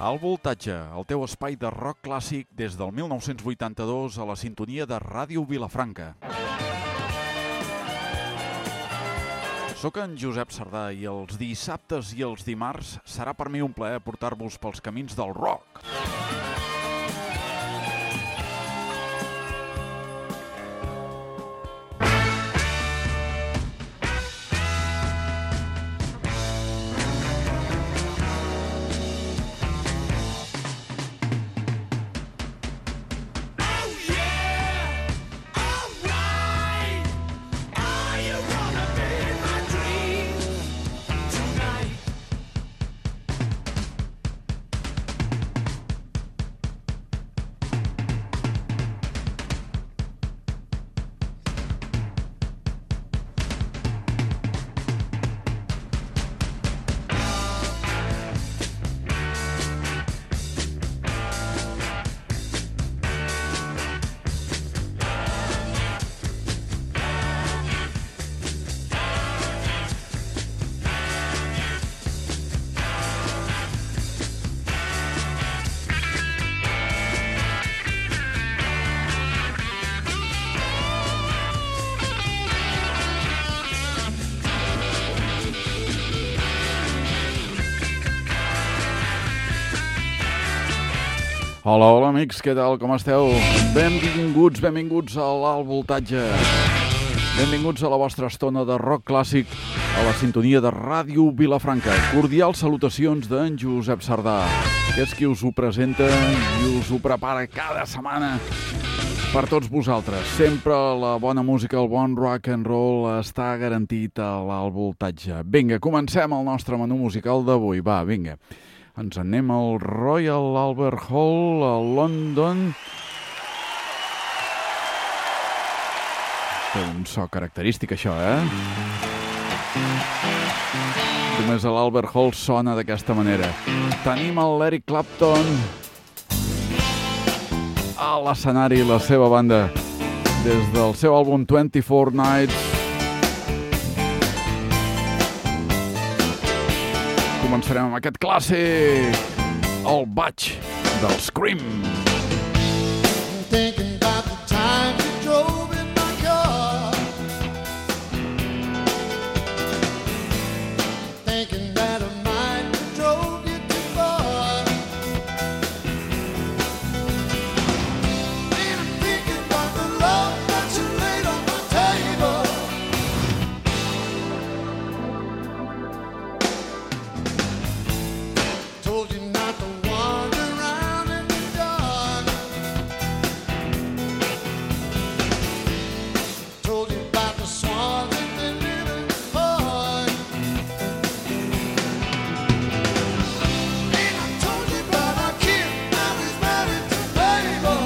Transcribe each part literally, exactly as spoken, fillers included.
Al Voltatge, el teu espai de rock clàssic des del mil nou-cents vuitanta-dos a la sintonia de Ràdio Vilafranca. Soc en Josep Sardà i els dissabtes i els dimarts serà per mi un plaer portar-vos pels camins del rock. Hola, hola amics, què tal, com esteu? Benvinguts, benvinguts a l'Alt Voltatge. Benvinguts a la vostra estona de rock clàssic a la sintonia de Ràdio Vilafranca. Cordials salutacions d'en Josep Sardà, que és qui us ho presenta i us ho prepara cada setmana per tots vosaltres. Sempre la bona música, el bon rock and roll està garantit a l'Alt Voltatge. Vinga, comencem el nostre menú musical d'avui. Va, vinga. Ens anem al Royal Albert Hall a London. Té un so característic, això, eh? Només a l'Albert Hall sona d'aquesta manera. Tenim l'Eric Clapton a l'escenari, la seva banda, des del seu àlbum twenty-four nights. Començarem amb aquest clàssic, el Baig del Scream. Thinking about the time you drove in my car, thinking that I might have drove you too far, and I'm thinking about the love that you laid on my table. Told you not to wander around in the dark. Told you about the swans that they live in the park. And I told you about our kid, now he's married to Mabel.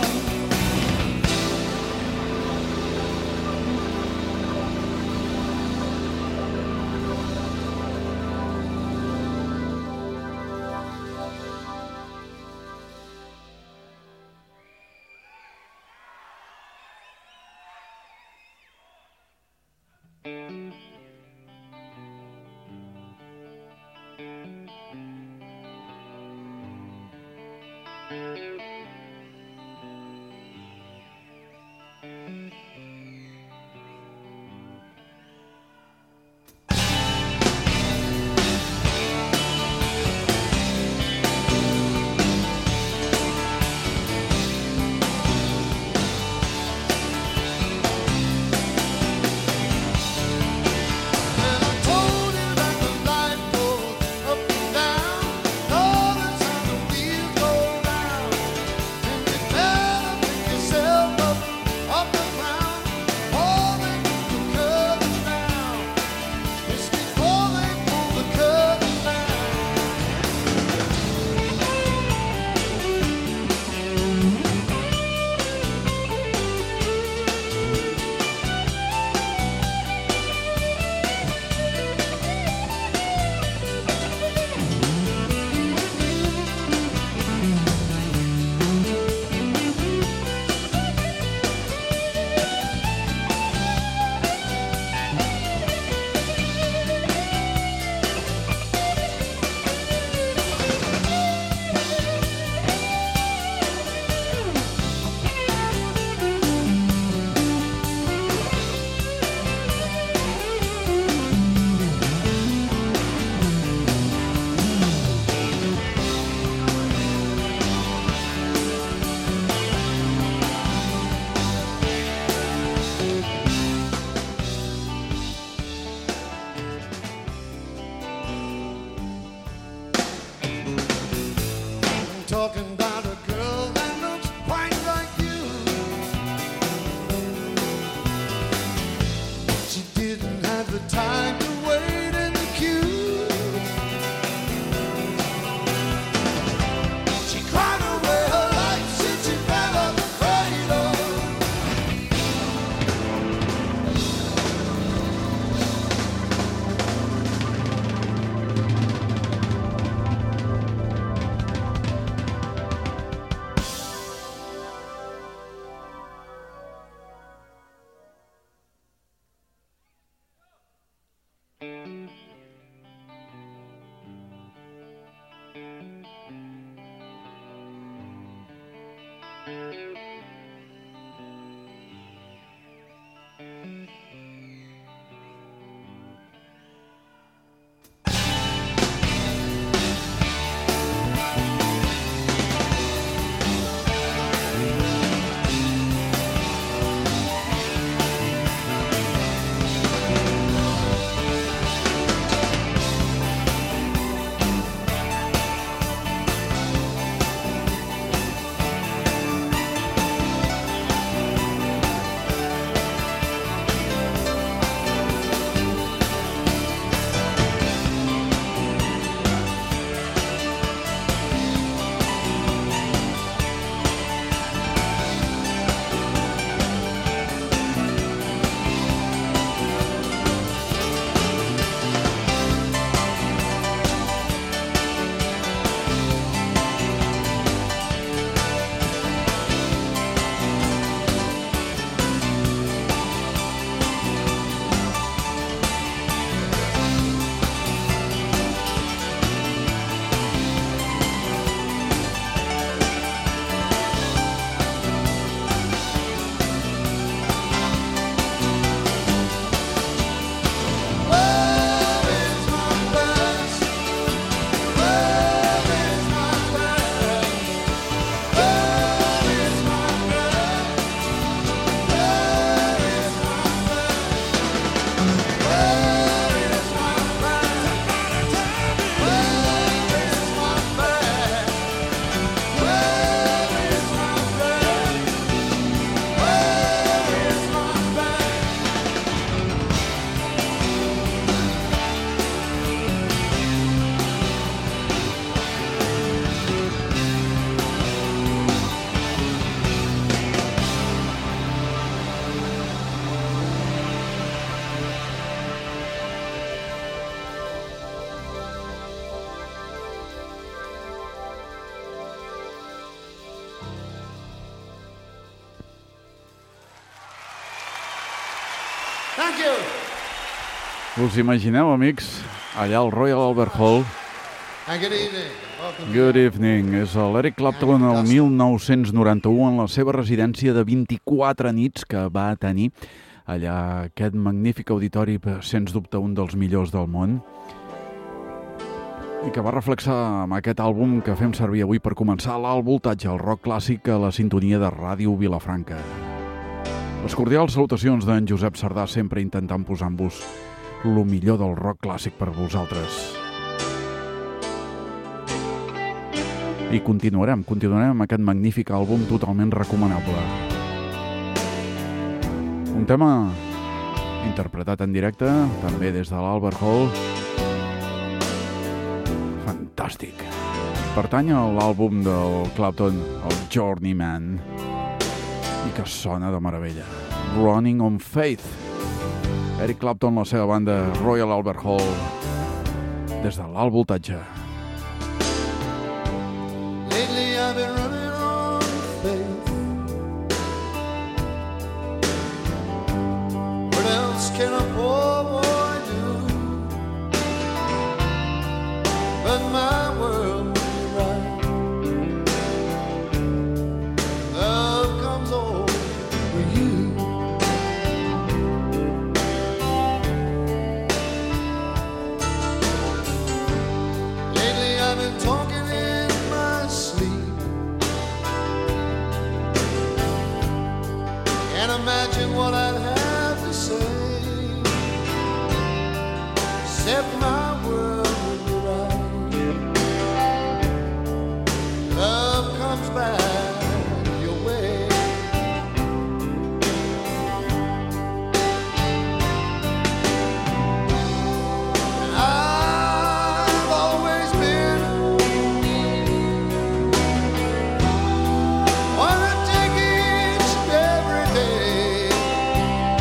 Thank you. Us imagineu, amics, allà al Royal Albert Hall? And good evening. Welcome. Good evening. És l'Eric Clapton el mil nou-cents noranta-u en la seva residència de vint-i-quatre nits que va tenir allà aquest magnífic auditori, sens dubte un dels millors del món, i que va reflexar amb aquest àlbum que fem servir avui per començar l'alt voltatge, el rock clàssic a la sintonia de Ràdio Vilafranca. Les cordials salutacions d'en Josep Sardà, sempre intentant posar en vos el millor del rock clàssic per vosaltres. I continuarem, continuarem amb aquest magnífic àlbum totalment recomanable. Un tema interpretat en directe, també des de l'Albert Hall. Fantàstic. Pertany a l'àlbum del Clapton, el Journeyman, i que sona de meravella. Running on Faith. Eric Clapton, la seva banda Royal Albert Hall, des de l'alt voltatge. Lately I've been running on faith. What else can a poor boy do? But my world will be right. Love comes over you. Lately I've been talking in my sleep. Can't imagine what I'd have to say, except my world would be right. Love comes back your way. And I've always been one to take each and every day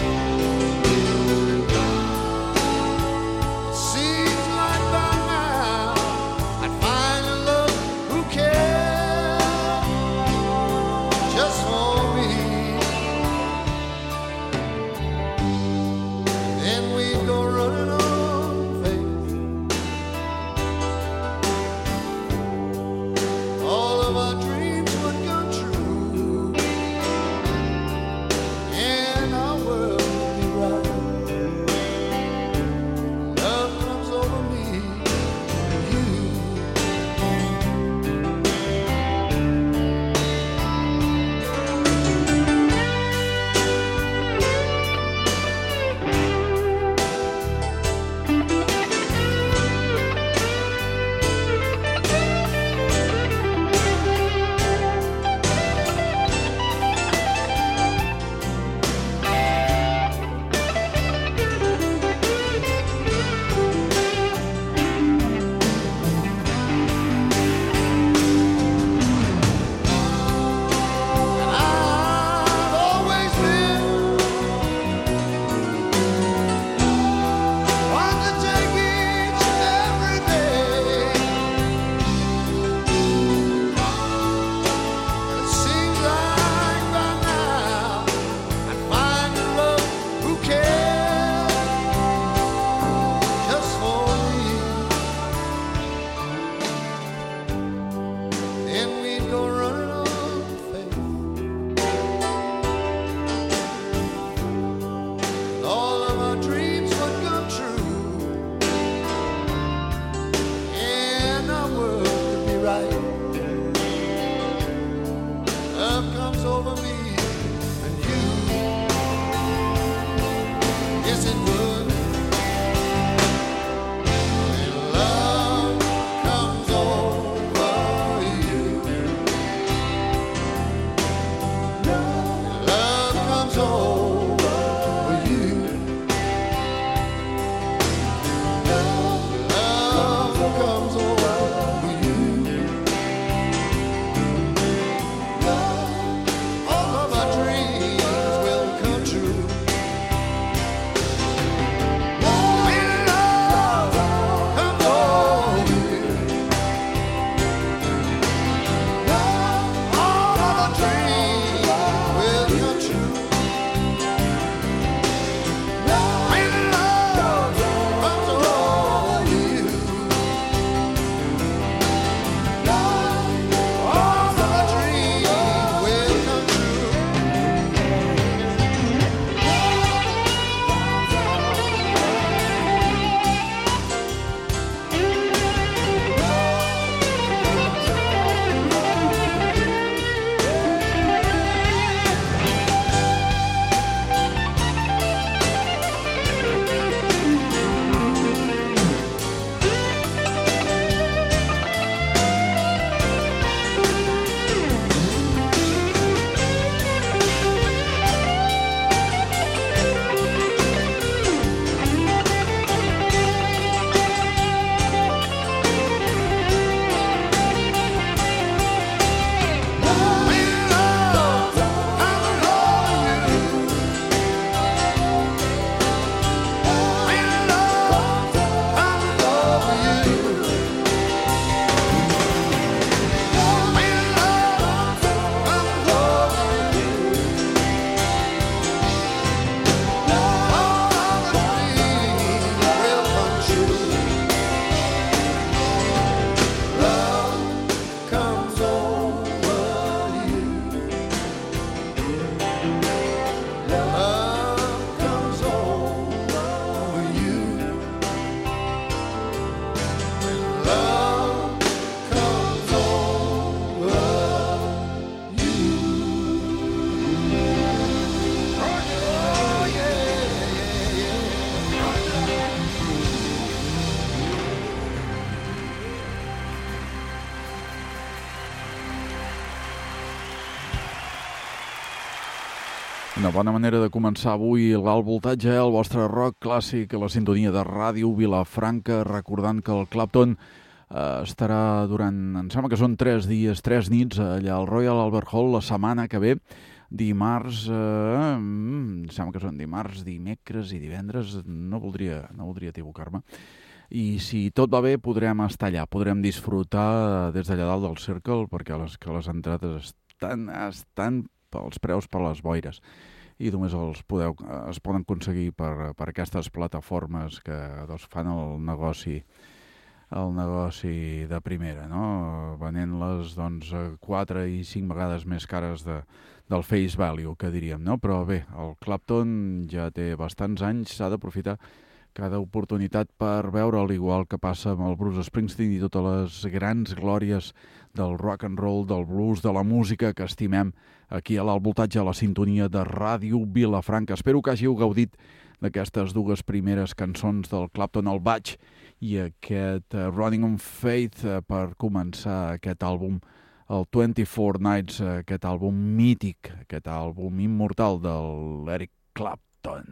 Una bona manera de començar avui l'alt voltatge, el vostre rock clàssic a la sintonia de Ràdio Vilafranca, recordant que el Clapton eh, estarà durant, em sembla que són tres dies, tres nits, allà al Royal Albert Hall la setmana que ve, dimarts, eh, em sembla que són dimarts, dimecres i divendres, no voldria, no voldria equivocar-me. I si tot va bé podrem estar allà, podrem disfrutar des d'allà dalt del Circle, perquè les, que les entrades estan, estan els preus per les boires i només els podeu, es poden aconseguir per, per aquestes plataformes que doncs, fan el negoci el negoci de primera, no? Venent-les doncs, quatre i cinc vegades més cares de, del face value, que diríem, no? Però bé, el Clapton ja té bastants anys, s'ha d'aprofitar cada oportunitat per veure, al igual que passa amb el Bruce Springsteen i totes les grans glòries del rock and roll, del blues, de la música que estimem aquí a l'alt voltatge, a la sintonia de Ràdio Vilafranca. Espero que hàgiu gaudit d'aquestes dues primeres cançons del Clapton, el Batch i aquest uh, Running on Faith, uh, per començar aquest àlbum, el twenty-four Nights, uh, aquest àlbum mític, aquest àlbum immortal de l'Eric Clapton.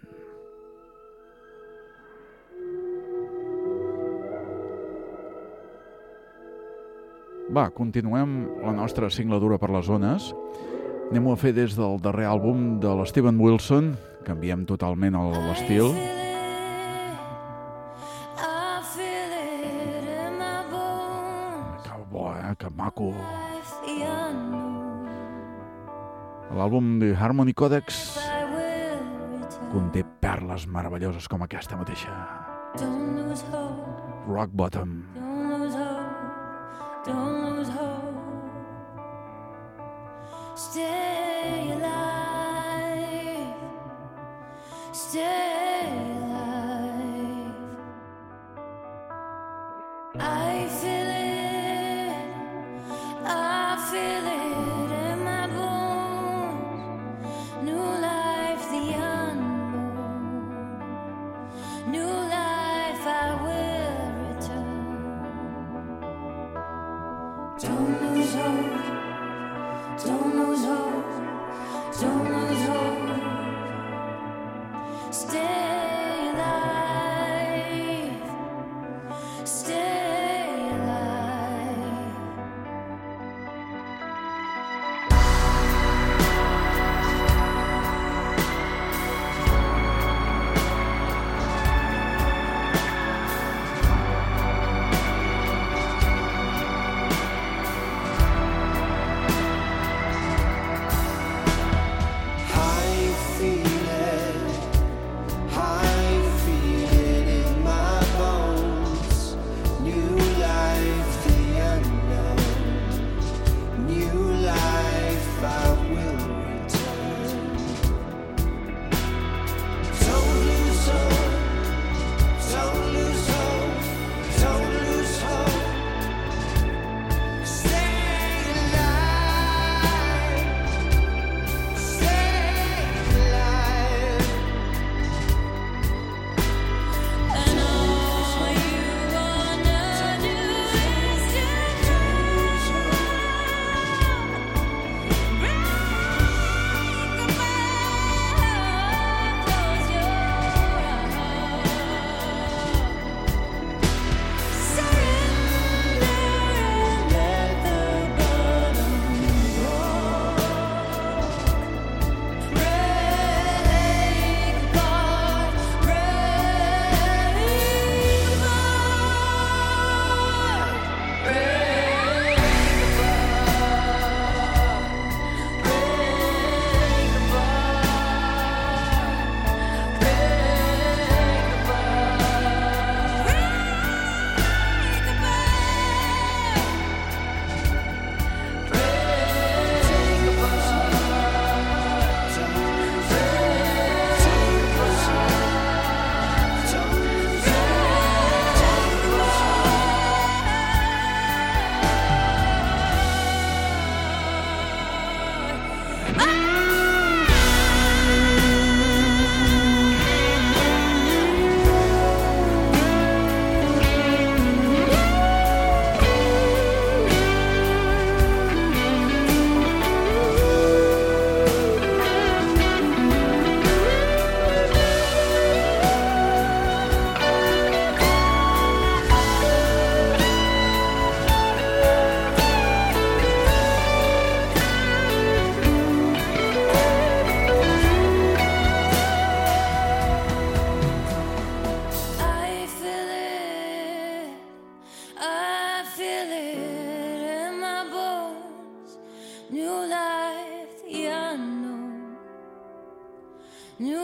Va, continuem la nostra singladura per les zones. Anem-ho a fer des del darrer àlbum de l'Steven Wilson. Canviem totalment l'estil. Que bo, eh? Que maco. L'àlbum de Harmony Codex conté perles meravelloses com aquesta mateixa. Rock Bottom. Don't lose hope. Stay alive. Stay alive. I feel it. I feel it in my bones. New life, the unborn. New life, I will return. Don't lose hope, don't lose hope, don't lose hope. Stay alive, stay alive. I feel it. I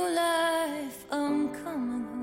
life, I'm coming home.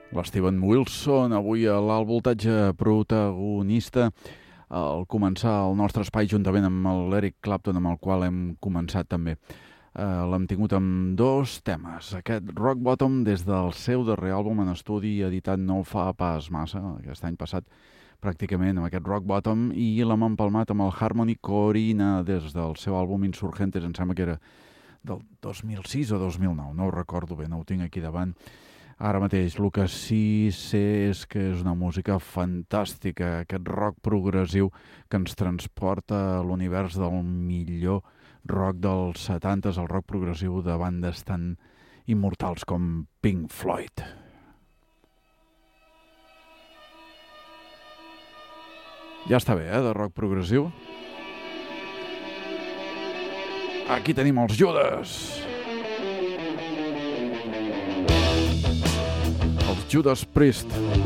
L'Steven Wilson, avui a l'alt voltatge protagonista, al començar el nostre espai juntament amb l'Eric Clapton, amb el qual hem començat també. Uh, l'hem tingut amb dos temes. Aquest Rock Bottom, des del seu darrer àlbum en estudi, editat no fa pas massa, aquest any passat, pràcticament, amb aquest Rock Bottom, i l'hem empalmat amb el Harmony Corina des del seu àlbum Insurgentes, em sembla que era del dos mil sis o dos mil nou, no ho recordo bé, no ho tinc aquí davant. Ara mateix, el que sí sé és que és una música fantàstica, aquest rock progressiu que ens transporta a l'univers del millor rock dels setanta, el rock progressiu de bandes tan immortals com Pink Floyd. Ja està bé, eh, de rock progressiu. Aquí tenim els Judas. Els Judas Priest.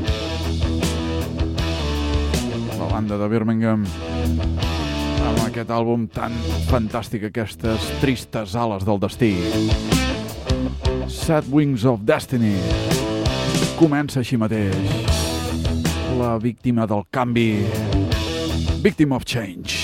La banda de Birmingham. Amb aquest àlbum tan fantàstic, aquestes tristes ales del destí. Sad Wings of Destiny. Comença així mateix. La víctima del canvi. Victim of Change.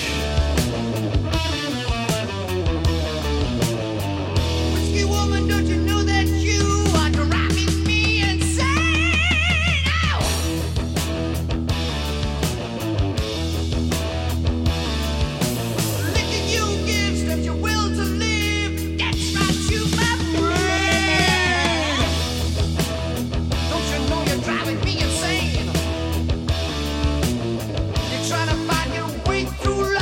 Trying to find your way through life.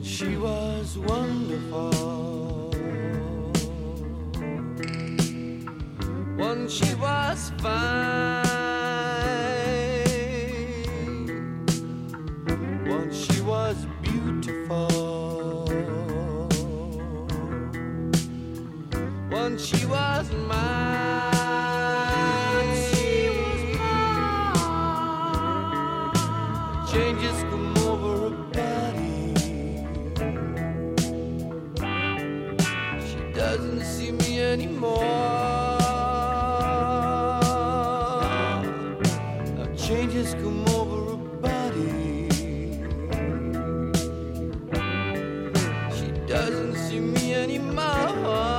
when she was wonderful, when she was fine, when she was beautiful, when she was mine. Changes come over her body. She doesn't see me anymore. Changes come over her body. She doesn't see me anymore.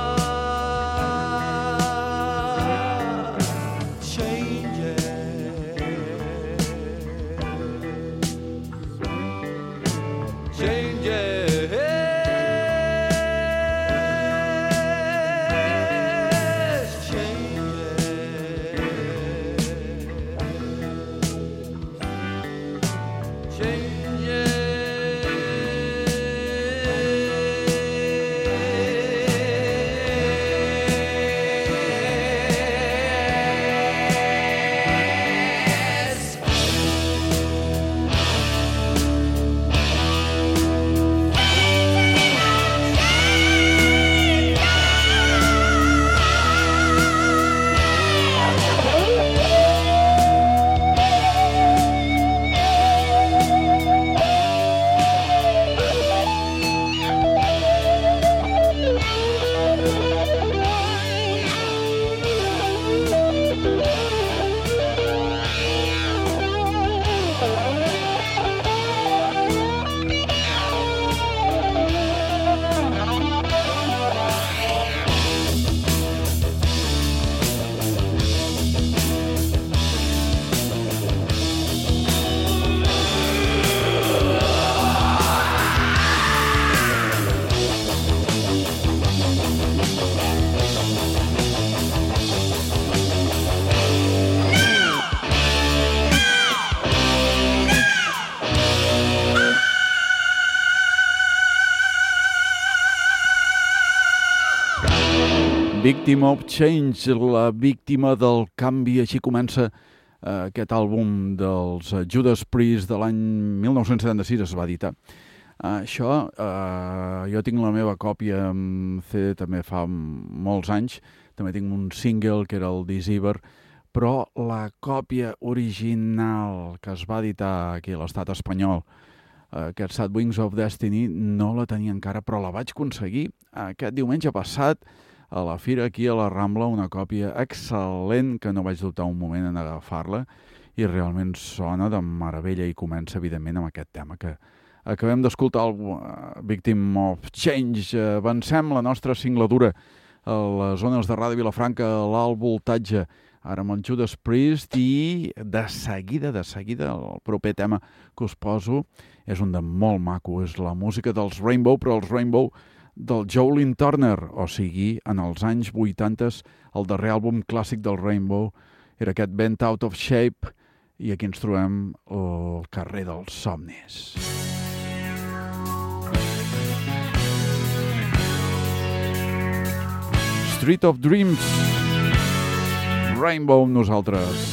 Victim of Change, la víctima del canvi. Així comença eh, aquest àlbum dels Judas Priest de l'any mil nou-cents setanta-sis, es va editar. Uh, això, uh, jo tinc la meva còpia en C D també fa molts anys, també tinc un single que era el Deceiver, però la còpia original que es va editar aquí a l'estat espanyol, uh, aquest Sad Wings of Destiny, no la tenia encara, però la vaig aconseguir aquest diumenge passat a la fira aquí a la Rambla, una còpia excel·lent que no vaig dubtar un moment en agafar-la i realment sona de meravella i comença evidentment amb aquest tema que acabem d'escoltar, el uh, Victim of Change. Avancem la nostra singladura a les zones de Ràdio Vilafranca, a l'alt voltatge, ara amb el Judas Priest, i de seguida, de seguida, el proper tema que us poso és un de molt maco, és la música dels Rainbow, però els Rainbow del Joe Lynn Turner, o sigui, en els anys vuitanta, el darrer àlbum clàssic del Rainbow era aquest Bent Out of Shape, i aquí ens trobem al carrer dels somnis. Street of Dreams, Rainbow amb nosaltres.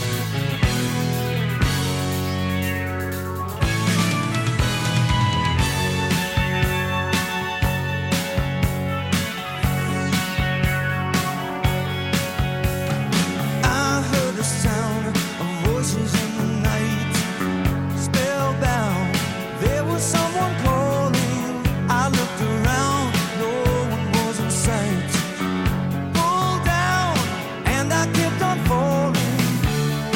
Pulled down and I kept on falling.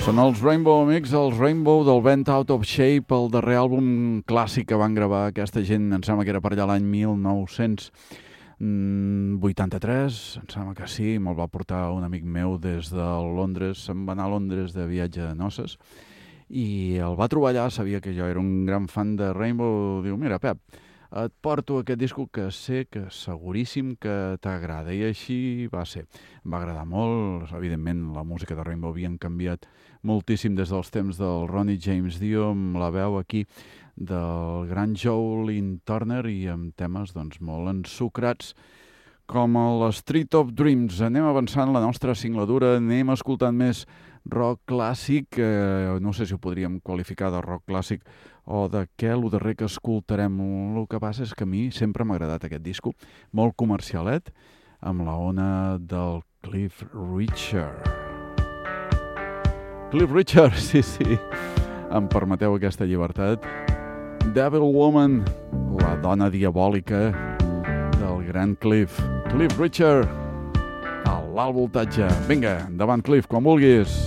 Són els Rainbow, amics, els Rainbow del Bent Out of Shape, el darrer àlbum clàssic que van gravar aquesta gent, em sembla que era per allà l'any mil nou-cents vuitanta-tres, em sembla que sí, me'l va portar un amic meu des de Londres, se'n va anar a Londres de viatge de noces, i el va trobar allà, sabia que jo era un gran fan de Rainbow, diu, mira, Pep, et porto aquest disco que sé que seguríssim que t'agrada, i així va ser. Em va agradar molt, evidentment la música de Rainbow havien canviat moltíssim des dels temps del Ronnie James Dio, amb la veu aquí del gran Joe Lynn Turner i amb temes doncs, molt ensucrats com el Street of Dreams. Anem avançant la nostra singladura, anem escoltant més rock clàssic, eh, no sé si ho podríem qualificar de rock clàssic o de què, el darrer que escoltarem. El que passa és que a mi sempre m'ha agradat aquest disco, molt comercialet, amb la ona del Cliff Richard. Cliff Richard, sí, sí, em permeteu aquesta llibertat. Devil Woman, la dona diabòlica del gran Cliff. Cliff Richard, a l'alt voltatge. Vinga, endavant, Cliff, quan vulguis.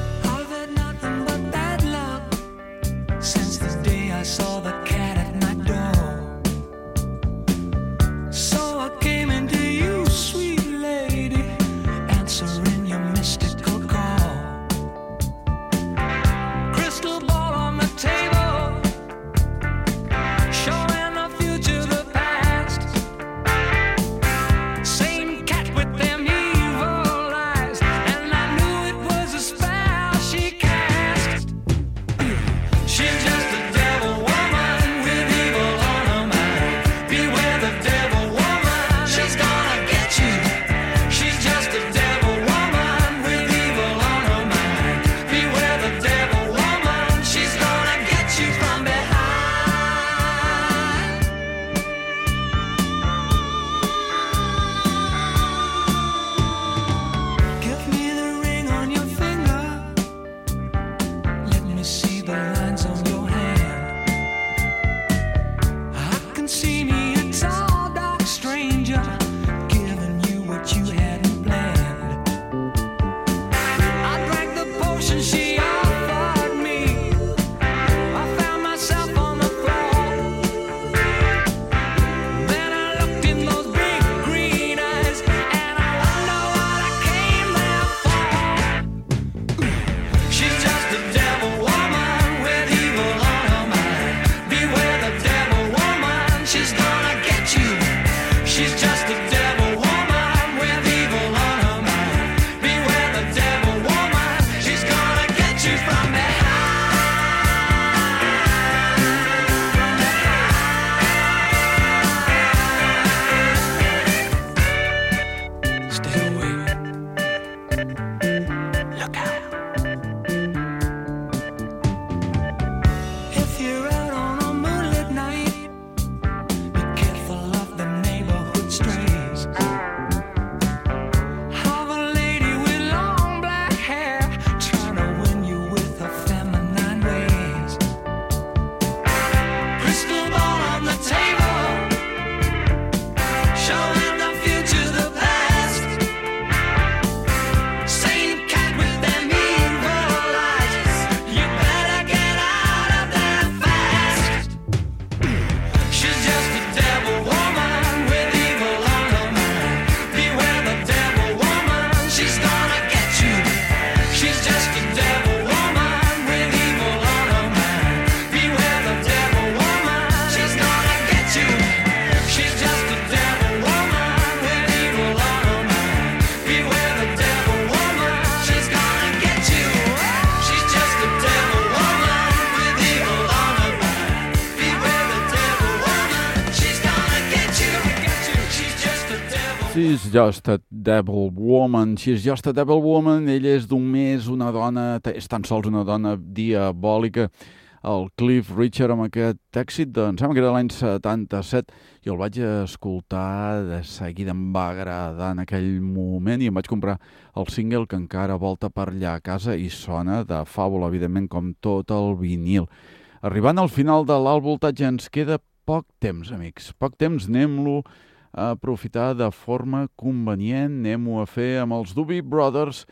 She's just a devil woman, she's just a devil woman, ella és d'un més una dona, és tan sols una dona diabòlica. El Cliff Richard amb aquest èxit, doncs, sembla que era l'any setanta-set, i el vaig escoltar de seguida, em va agradar en aquell moment, i em vaig comprar el single que encara volta per allà a casa i sona de fàbula, evidentment, com tot el vinil. Arribant al final de l'alt voltatge ens queda poc temps, amics, poc temps, anem-lo a aprofitar de forma convenient, anem-ho a fer amb els Doobie Brothers,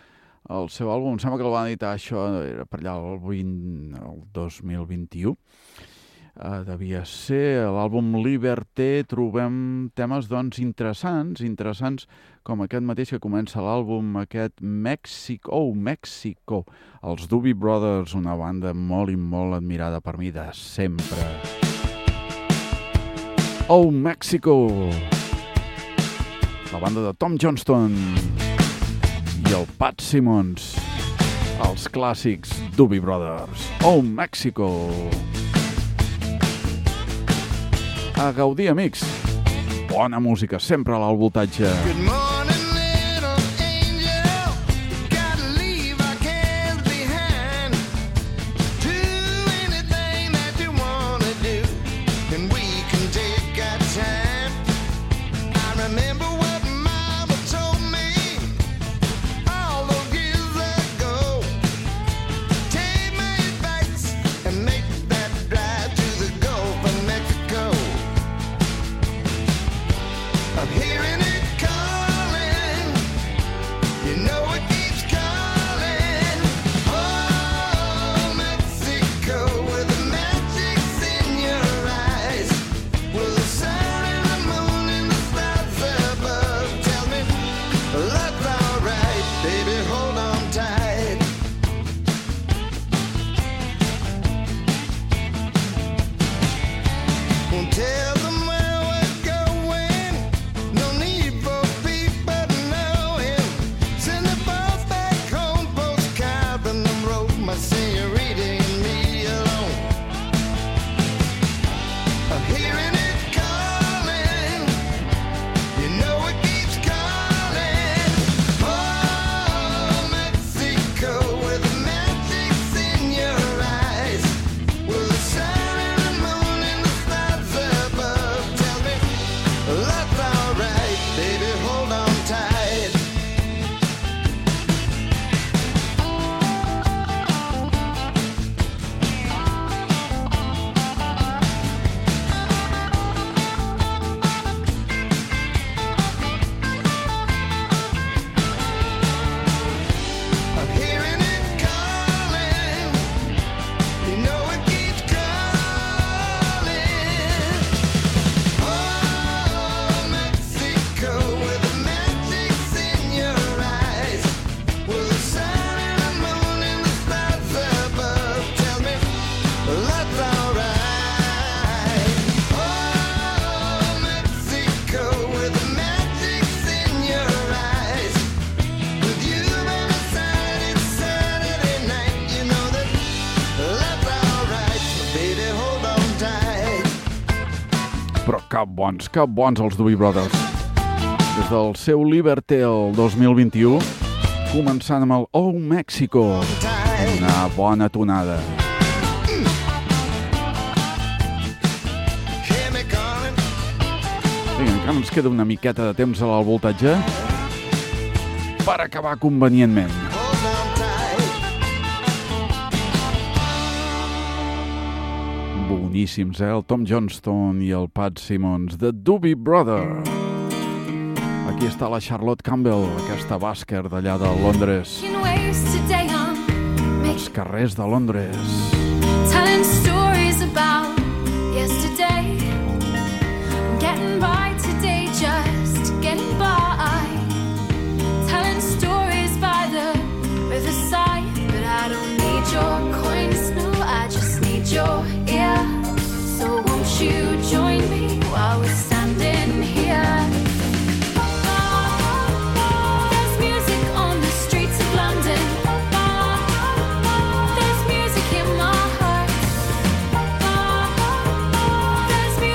el seu àlbum. Em sembla que el van editar això, era per allà el, vint, el dos mil vint-i-u. Uh, devia ser l'àlbum Liberté. Trobem temes doncs interessants, interessants com aquest mateix que comença l'àlbum, aquest Mexico, oh, Mexico. Els Doobie Brothers, una banda molt i molt admirada per mi de sempre. Oh, Mexico! La banda de Tom Johnston i el Pat Simmons, els clàssics Doobie Brothers. Oh, Mexico! A gaudir, amics. Bona música, sempre a l'alt voltatge. Good morning, little angel. Gotta leave our cares behind. Do anything that you wanna do, and we can take our time. I remember what Mama told me all those years ago. Take my advice and make that drive to the Gulf of Mexico. I'm hearing it calling, you know it keeps calling. Oh, Mexico, with the magic's in your eyes, with the sun and the moon and the stars above. Tell me, that's alright, baby, hold on tight. Won't tell them where we're going. No need for people knowing. Send the boss back home, postcard from the road. My senorita and me alone. I'm hearing it calling. You know it keeps calling. Oh, Mexico, with the magic's in your eyes, with the sun and the moon and the stars above. Tell me, that's alright, baby, hold on tight. I'm hearing it calling. You know it keeps calling. Oh, Mexico, with the magic's in your eyes, with the sun and the moon and the stars above. Tell me, that's alright. Oh, Mexico, with the magic's in your eyes, with you by my side, it's Saturday night. You know that that's alright, baby, hold on tight. Però cap bons, cap bons els Doobie Brothers. Des del seu Liberté el dos mil vint-i-u, començant amb el Oh, Mexico. Tight. Una bona tonada. Hear me calling. Vinga, encara ens queda una miqueta de temps a l'alt voltatge per acabar convenientment. Hold on tight. Boníssims, eh? El Tom Johnston i el Pat Simmons, The Doobie Brothers. Aquí està la Charlotte Campbell, aquesta bàsquer d'allà de Londres. Making waves today, I'm Els carrers de Londres. telling stories about yesterday. I'm getting by today, just getting by. Telling stories by the riverside, but I don't need your coins, no, I just need your ear. So won't you join me while we're standing here? There's music on the streets of London. There's music in my heart. There's music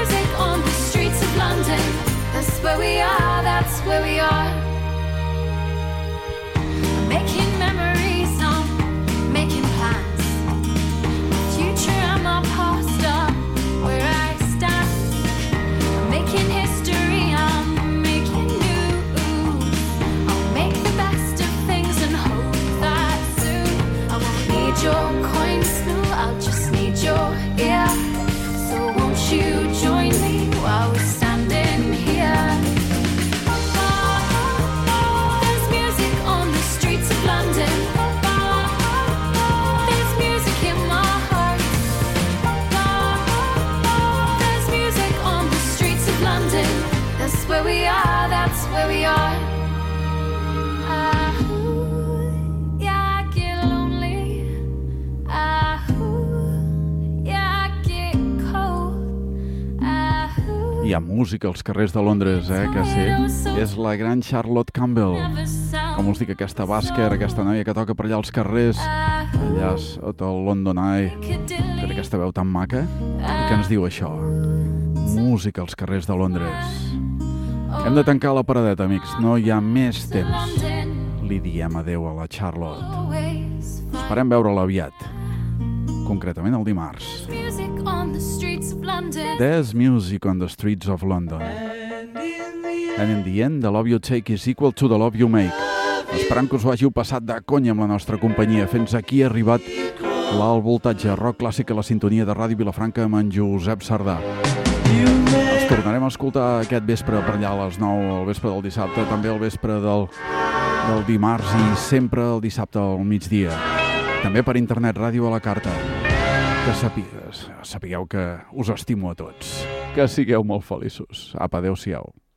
that's where we are. Ah, ooh, yeah, I get lonely. Ah, ooh, yeah, I get cold. Ah, ooh, Hi ha música als carrers de Londres, eh, que sí. És la gran Charlotte Campbell. never sound. Com us dic, aquesta bàsquer, aquesta noia que toca per allà als carrers, allà sota el London Eye, que té aquesta veu tan maca, i que ens diu això. Música als carrers de Londres. Hem de tancar la paradeta, amics. No hi ha més temps. London, Li diem adeu a la Charlotte. always find Esperem veure-la aviat. Concretament el dimarts. music on the streets of London. There's music on the streets of London. And in the end, the love you take is equal to the love you make. Esperant que us ho hàgiu passat de conya amb la nostra companyia. Fins aquí ha arribat l'alt voltatge rock clàssic a la sintonia de Ràdio Vilafranca amb en Josep Sardà. Ens tornarem a escoltar aquest vespre per allà a les nou, el vespre del dissabte, també el vespre del, del dimarts i sempre el dissabte al migdia. També per internet, Ràdio a la Carta. Que sapigues, sapigueu que us estimo a tots. Que sigueu molt feliços. Apa, adeu-siau.